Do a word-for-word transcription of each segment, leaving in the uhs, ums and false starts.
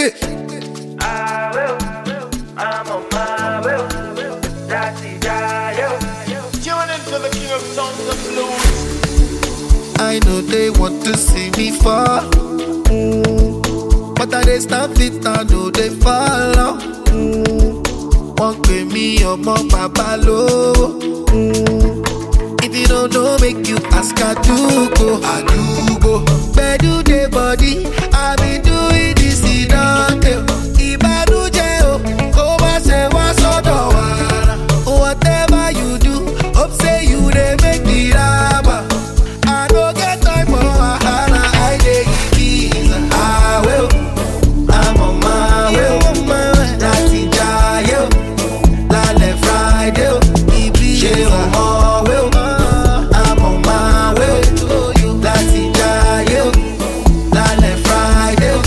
I will, I'm on my will. That's it, I will. Tune into the king of sounds and blues. I know they want to see me fall, mm. but I they stop it, I know they follow. Mm. Won't pay me or more papa low. Mm. If you don't know, make you ask I do go, I do go. Bedu the body, I been doing this in until Ibadu jail. Koba se wa sodo wara. Whatever you do, hope say you they make me raba. I don't get time for wahala, I dey give visa. I will, I'm on my way, on my way. Lati jayo, lale Friday, Ibiza, oh will. I'm on my way to you. Lati jayo, lale Friday.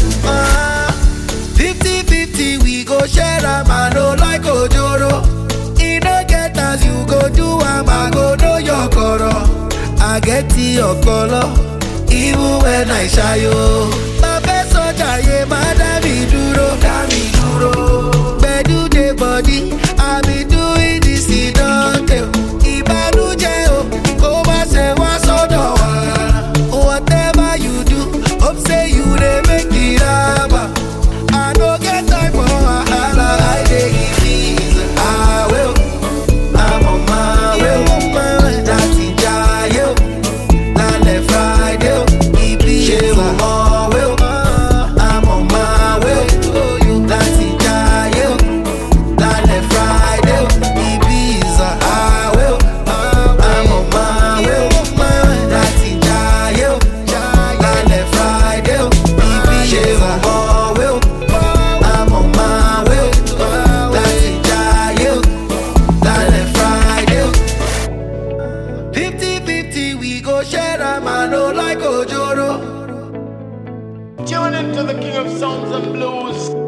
Fifty fifty, we go share a man, no like Ojoro. You no get as you go do, am I go know your coro. I get your color, even when I shy you. My best soldier, yeah, madam, me duro, dami duro. Bedu the body, I be doing this in until Ibanu jail. Koba se wa sodo wara. Whatever you do, hope say you they make the raba. I don't get time for wahala, I dey give visa. I will, I'm on my way, on my way. Lati jayo, lale Friday, Ibiza, oh will. I'm on my way to you. Lati jayo, lale Friday, Ibiza, I will. I'm on my way, on my way. Lati jayo, lale Friday, Ibiza, oh will. I'm on my way, Lati jayo, lale Friday. Fifty fifty, we go share a man, no like Ojoro. Tune into the king of sounds and blues.